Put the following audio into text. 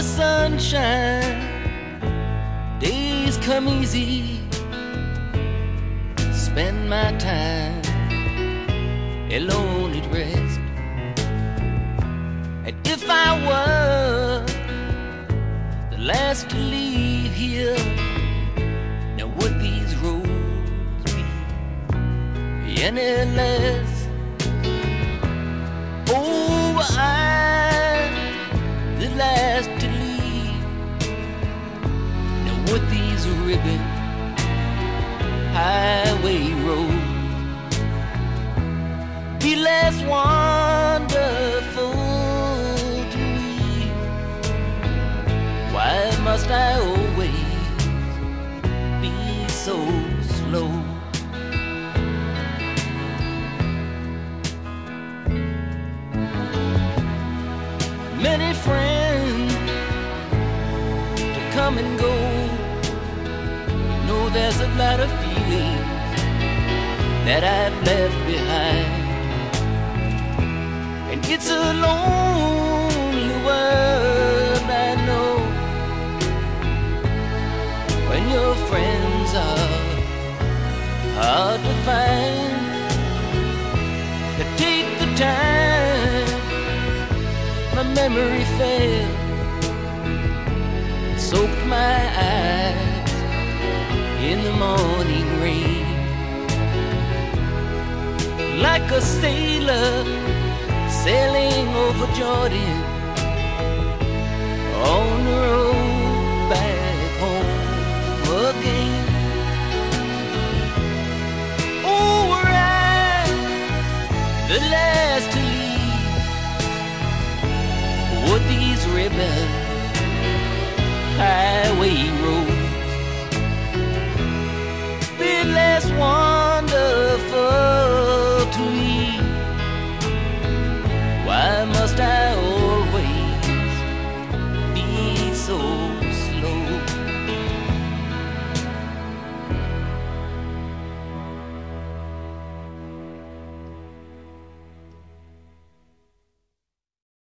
sunshine, days come easy. Spend my time alone at rest. And if I were the last to leave here, now would these roads be any less? Oh, I'm the last to leave. Now would these ribbon highway roads be less wonderful to me? Why must I always be so slow? Many friends to come and go. You know there's a lot of feelings that I've left behind, and it's a lonely world, I know, when your friends are hard to find. But take the time, my memory failed, soaked my eyes in the morning rain. Like a sailor sailing over Jordan, on the road back home again. Oh, we're the last to leave. Would these ribbon highway roads